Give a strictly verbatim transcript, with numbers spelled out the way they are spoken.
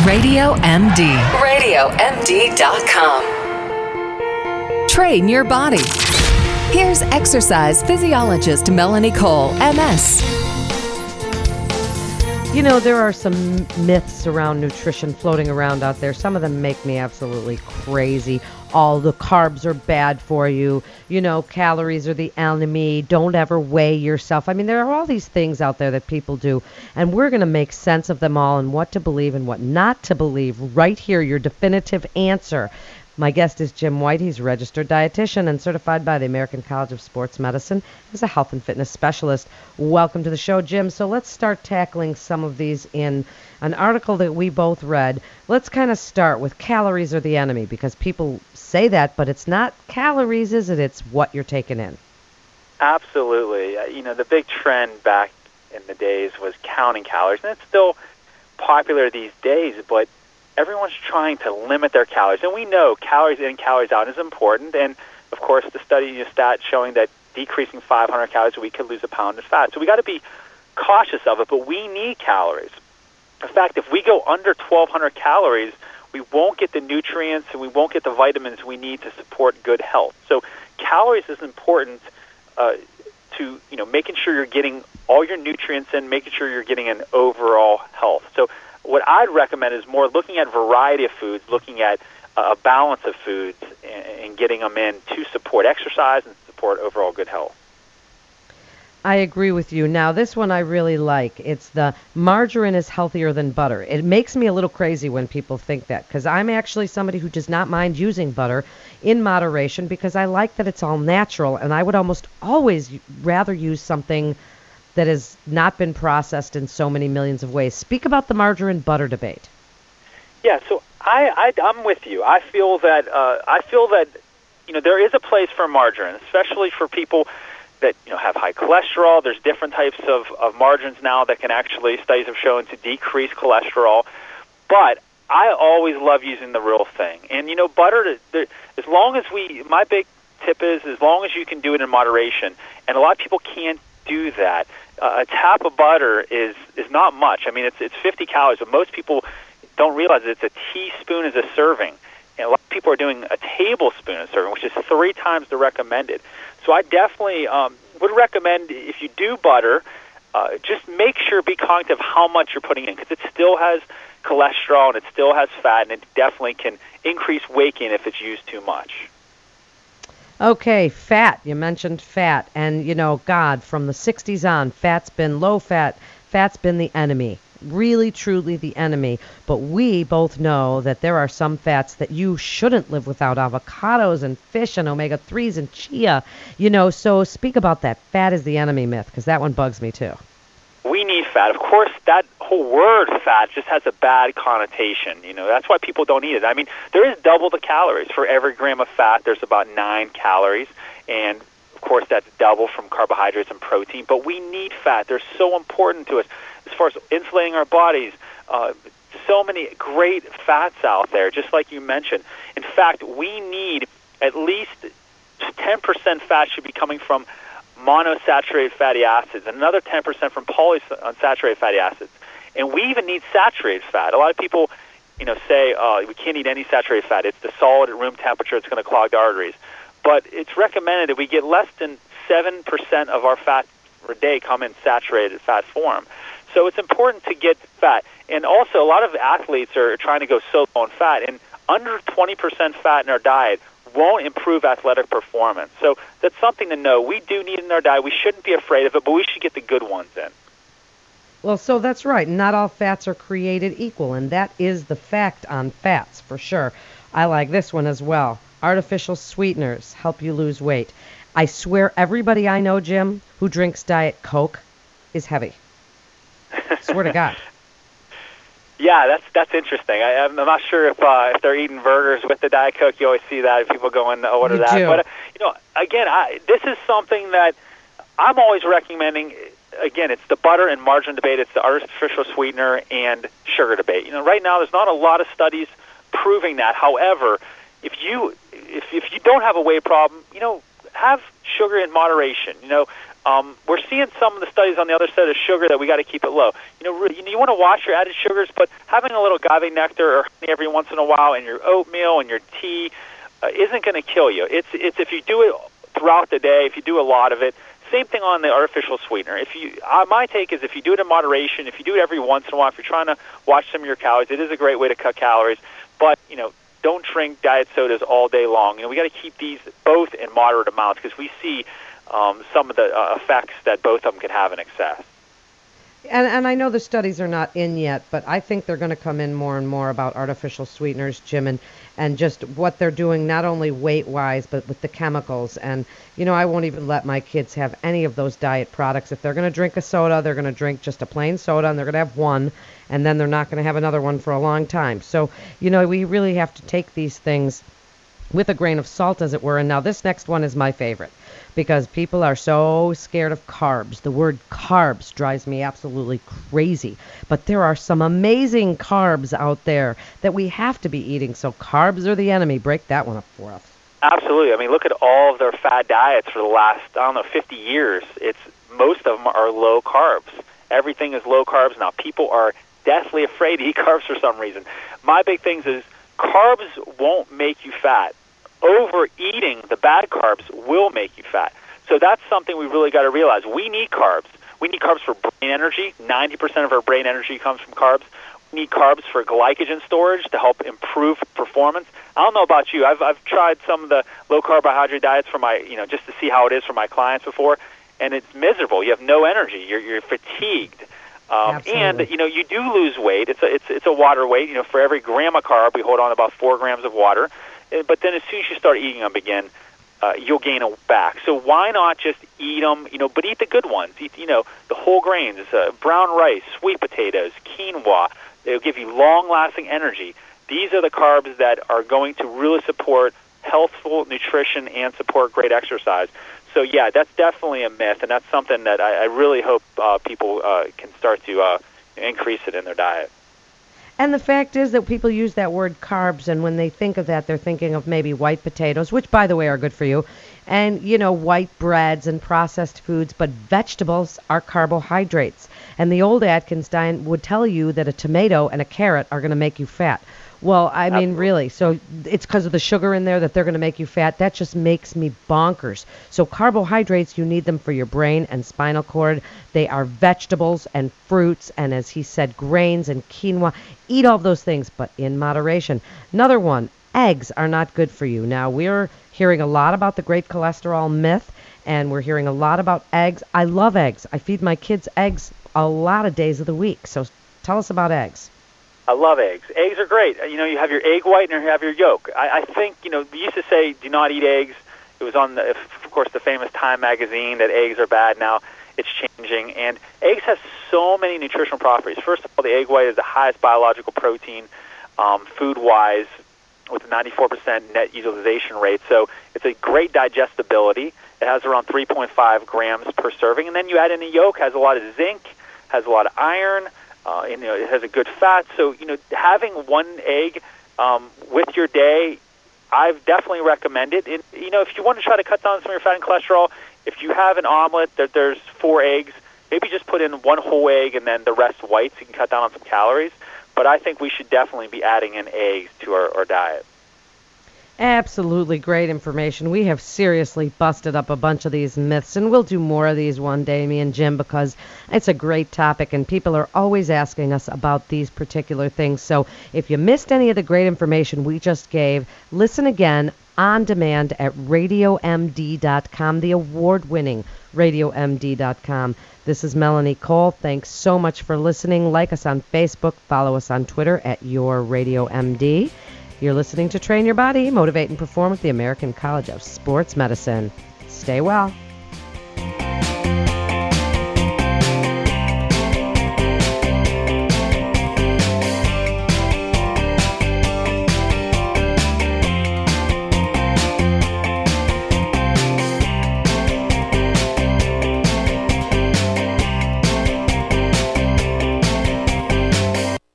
Radio M D. radio M D dot com. Train your body. Here's exercise physiologist Melanie Cole, M S. You know, there are some myths around nutrition floating around out there. Some of them make me absolutely crazy. All the carbs are bad for you. You know, calories are the enemy. Don't ever weigh yourself. I mean, there are all these things out there that people do, and we're going to make sense of them all and what to believe and what not to believe right here, your definitive answer. My guest is Jim White. He's a registered dietitian and certified by the American College of Sports Medicine as a health and fitness specialist. Welcome to the show, Jim. So let's start tackling some of these in an article that we both read. Let's kind of start with calories are the enemy, because people say that, but it's not calories, is it? It's what you're taking in. Absolutely. Uh, you know, the big trend back in the days was counting calories, and it's still popular these days, but everyone's trying to limit their calories. And we know calories in, calories out is important. And, of course, the study, you know, stat showing that decreasing five hundred calories a week could lose a pound of fat. So we got to be cautious of it, but we need calories. In fact, if we go under twelve hundred calories, we won't get the nutrients and we won't get the vitamins we need to support good health. So calories is important uh, to, you know, making sure you're getting all your nutrients in, making sure you're getting an overall health. So what I'd recommend is more looking at variety of foods, looking at a balance of foods, and, and getting them in to support exercise and support overall good health. I agree with you. Now, this one I really like. It's the margarine is healthier than butter. It makes me a little crazy when people think that, because I'm actually somebody who does not mind using butter in moderation because I like that it's all natural, and I would almost always rather use something that has not been processed in so many millions of ways. Speak about the margarine butter debate. Yeah, so I, I I'm with you. I feel that uh, I feel that you know there is a place for margarine, especially for people that you know have high cholesterol. There's different types of, of margarines now that can actually, studies have shown, to decrease cholesterol. But I always love using the real thing. And you know, butter, as long as we, my big tip is, as long as you can do it in moderation, and a lot of people can't do that. Uh, a tap of butter is is not much. I mean, it's it's fifty calories, but most people don't realize that it's a teaspoon is a serving. And a lot of people are doing a tablespoon a serving, which is three times the recommended. So I definitely um, would recommend, if you do butter, uh, just make sure, be cognizant of how much you're putting in, because it still has cholesterol and it still has fat, and it definitely can increase weight gain if it's used too much. Okay, fat. You mentioned fat. And, you know, God, from the sixties on, fat's been low fat. Fat's been the enemy. Really, truly the enemy. But we both know that there are some fats that you shouldn't live without. Avocados and fish and omega threes and chia. You know, so speak about that. Fat is the enemy myth, because that one bugs me too. We need fat. Of course, that whole word fat just has a bad connotation. You know, that's why people don't eat it. I mean, there is double the calories. For every gram of fat, there's about nine calories. And, of course, that's double from carbohydrates and protein. But we need fat. They're so important to us as far as insulating our bodies. Uh, so many great fats out there, just like you mentioned. In fact, we need at least ten percent fat should be coming from monosaturated fatty acids, and another ten percent from polyunsaturated fatty acids. And we even need saturated fat. A lot of people, you know, say, oh, we can't eat any saturated fat. It's the solid at room temperature. It's going to clog the arteries. But it's recommended that we get less than seven percent of our fat per day come in saturated fat form. So it's important to get fat. And also, a lot of athletes are trying to go so low on fat, and under twenty percent fat in our diet won't improve athletic performance. So that's something to know. We do need it in our diet. We shouldn't be afraid of it, but we should get the good ones in. Well, so that's right. Not all fats are created equal, and that is the fact on fats, for sure. I like this one as well. Artificial sweeteners help you lose weight. I swear everybody I know, Jim, who drinks Diet Coke is heavy. Swear to God. Yeah, that's that's interesting. I, I'm not sure if uh, if they're eating burgers with the Diet Coke. You always see that, people going to order you that. Do. But, uh, you know, again, I, this is something that I'm always recommending. Again, it's the butter and margarine debate. It's the artificial sweetener and sugar debate. You know, right now there's not a lot of studies proving that. However, if you if if you don't have a weight problem, you know, have sugar in moderation. You know, um, we're seeing some of the studies on the other side of sugar that we got to keep it low. You know, really, you, know, you want to watch your added sugars, but having a little agave nectar or honey every once in a while in your oatmeal and your tea uh, isn't going to kill you. It's it's if you do it throughout the day, if you do a lot of it. Same thing on the artificial sweetener. If you, uh, my take is if you do it in moderation, if you do it every once in a while, if you're trying to watch some of your calories, it is a great way to cut calories. But you know, don't drink diet sodas all day long. You know, we got to keep these both in moderate amounts because we see um, some of the uh, effects that both of them can have in excess. And, and I know the studies are not in yet, but I think they're going to come in more and more about artificial sweeteners, Jim, and, and just what they're doing, not only weight-wise, but with the chemicals. And, you know, I won't even let my kids have any of those diet products. If they're going to drink a soda, they're going to drink just a plain soda, and they're going to have one, and then they're not going to have another one for a long time. So, you know, we really have to take these things with a grain of salt, as it were. And now this next one is my favorite, because people are so scared of carbs. The word carbs drives me absolutely crazy. But there are some amazing carbs out there that we have to be eating. So carbs are the enemy. Break that one up for us. Absolutely. I mean, look at all of their fad diets for the last, I don't know, fifty years. It's most of them are low carbs. Everything is low carbs now. People are deathly afraid to eat carbs for some reason. My big thing is carbs won't make you fat. Overeating the bad carbs will make you fat. So that's something we really got to realize. We need carbs. We need carbs for brain energy. ninety percent of our brain energy comes from carbs. We need carbs for glycogen storage to help improve performance. I don't know about you. I've I've tried some of the low carbohydrate diets for my, you know, just to see how it is for my clients before, and it's miserable. You have no energy. You're you're fatigued. Um, and you know, you do lose weight. It's a it's it's a water weight. You know, for every gram of carb, we hold on about four grams of water. But then as soon as you start eating them again, uh, you'll gain it back. So why not just eat them, you know, but eat the good ones. Eat, you know, the whole grains, uh, brown rice, sweet potatoes, quinoa. They'll give you long-lasting energy. These are the carbs that are going to really support healthful nutrition and support great exercise. So, yeah, that's definitely a myth, and that's something that I, I really hope uh, people uh, can start to uh, increase it in their diet. And the fact is that people use that word carbs, and when they think of that, they're thinking of maybe white potatoes, which, by the way, are good for you, and, you know, white breads and processed foods, but vegetables are carbohydrates. And the old Atkins diet would tell you that a tomato and a carrot are going to make you fat. Well, I mean, Absolutely. really, so it's because of the sugar in there that they're going to make you fat. That just makes me bonkers. So carbohydrates, you need them for your brain and spinal cord. They are vegetables and fruits, and as he said, grains and quinoa. Eat all those things, but in moderation. Another one, eggs are not good for you. Now, we're hearing a lot about the great cholesterol myth, and we're hearing a lot about eggs. I love eggs. I feed my kids eggs a lot of days of the week. So tell us about eggs. I love eggs. Eggs are great. You know, you have your egg white and you have your yolk. I, I think, you know, we used to say do not eat eggs. It was on, the, of course, the famous Time magazine that eggs are bad. Now it's changing. And eggs has so many nutritional properties. First of all, the egg white is the highest biological protein um, food-wise with a ninety-four percent net utilization rate. So it's a great digestibility. It has around three point five grams per serving. And then you add in the yolk, has a lot of zinc, has a lot of iron. Uh, and, you know, it has a good fat. So, you know, having one egg um, with your day, I've definitely recommend it. And, you know, if you want to try to cut down some of your fat and cholesterol, if you have an omelet that there's four eggs, maybe just put in one whole egg and then the rest whites. You can cut down on some calories. But I think we should definitely be adding in eggs to our, our diet. Absolutely great information. We have seriously busted up a bunch of these myths, and we'll do more of these one day, me and Jim, because it's a great topic, and people are always asking us about these particular things. So if you missed any of the great information we just gave, listen again on demand at radio m d dot com, the award-winning radio m d dot com. This is Melanie Cole. Thanks so much for listening. Like us on Facebook. Follow us on Twitter at your radio M D. You're listening to Train Your Body, Motivate and Perform with the American College of Sports Medicine. Stay well.